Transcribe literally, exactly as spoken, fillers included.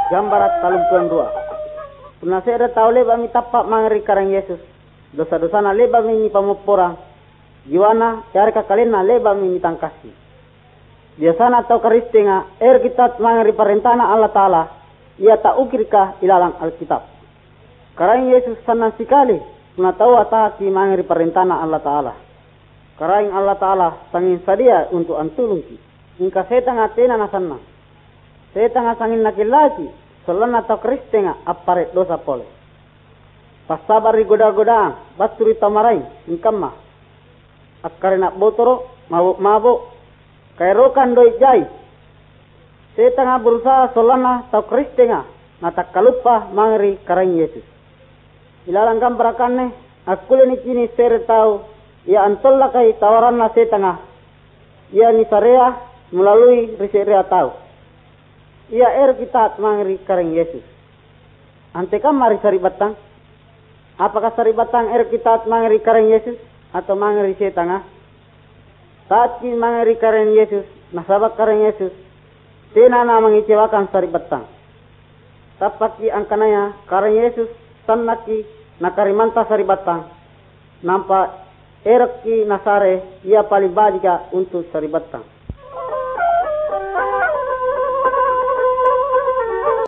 Gambarat talumpuan dua. Puna saya tahu leba mi tapak mangri karang Yesus. Dosa-dosa na leba mi pamuporang. Jiwana cari kakalena leba mi tangkasi. Biasana atau karistinga er kita mangri perintana Allah Ta'ala. Ia tak ukirkah ilalang Alkitab. Karang Yesus sana sekali. Puna tahu ataki mangri perintana Allah Ta'ala. Karang Allah Ta'ala sangin sadia untuk antulungki. Ingka setang atena nasanna. Setang asangin nakilaki. Solana atau kristenga apare dosa pole. Pasabar goda-godaan, baturi tamarai, ingkamma. Akkarena botoro, mabuk-mabuk, kairokan doi jai. Setanga berusaha solana atau kristenga, natak kalupa mangri karang Yesus. Ilalang gambarakanne, aku ni kini sere tahu, ia antolla kai tawaran na setanga. Ia ni sarea melalui riserea tahu. Ia er kita mangri kareng Yesus. Antekam mari sari batang. Apakah sari batang er kita mangri kareng Yesus atau mangri setanga? Saat ki mangri kareng Yesus, nasabak kareng Yesus, tena na mengecewakan sari batang. Tapaki angkanaya kareng Yesus sanaki nakarimanta sari batang. Nampak erki nasare ia paling bajika untuk sari batang.